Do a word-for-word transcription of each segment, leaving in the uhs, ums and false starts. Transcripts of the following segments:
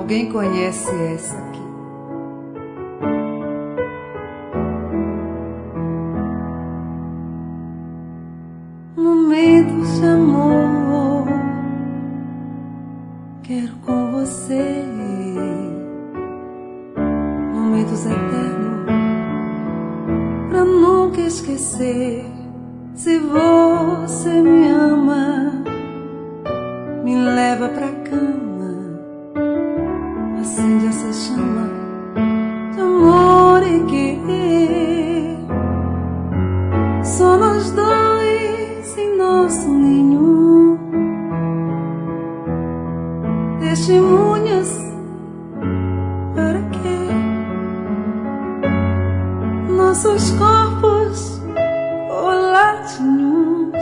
Alguém conhece essa aqui? Momentos de amor quero com você, momentos eternos pra nunca esquecer. Se você me ama, me leva pra cama, acende essa chama de amor e querer. Só nós dois em nosso ninho, testemunhas para quê? Nossos corpos coladinhos,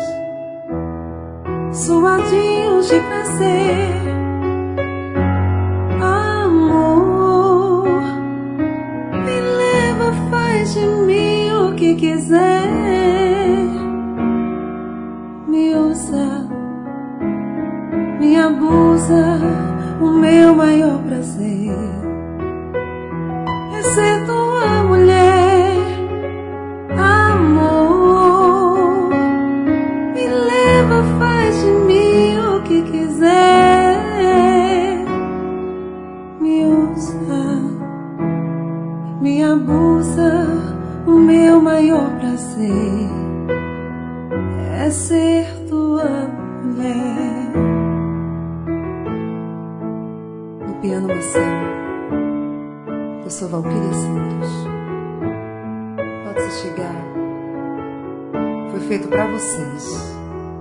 suadinhos de prazer. Amor, me leva, faz de mim o que quiser. Me usa, me abusa, o meu maior prazer é ser tua mulher. Amor, me leva, faz de mim o que quiser. Me usa, me abusa, o meu maior prazer é ser tua mulher. No piano Marcelo, eu sou Valquíria Santos. Pode se chegar, foi feito pra vocês.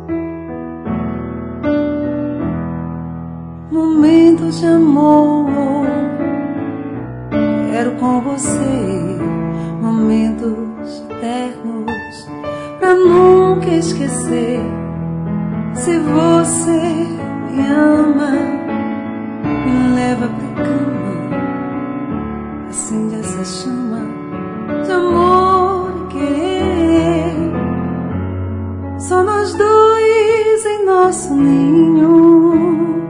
Momentos de amor quero com você, momentos eternos pra nunca esquecer. Se você me ama, me leva pra cama, acende essa chama de amor e querer. Só nós dois em nosso ninho,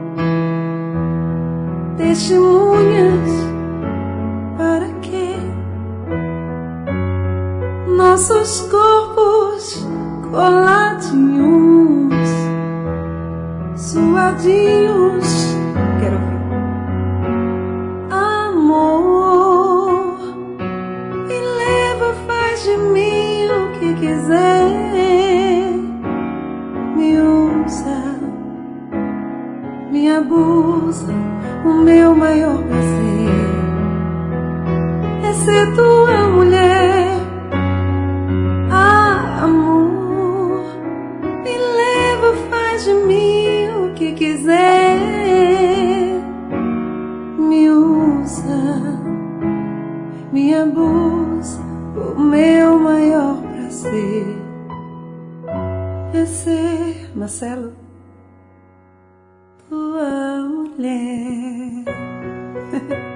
testemunhas para quê? Nossos corpos coladinhos, suadinhos. Quero ouvir. Amor, me leva, faz de mim o que quiser. Me usa, me abusa, o meu maior prazer é ser tua mulher. Ah, amor, me leva, faz de mim o que quiser. Me usa, me abusa, o meu maior prazer é ser, Marcelo, tua mulher.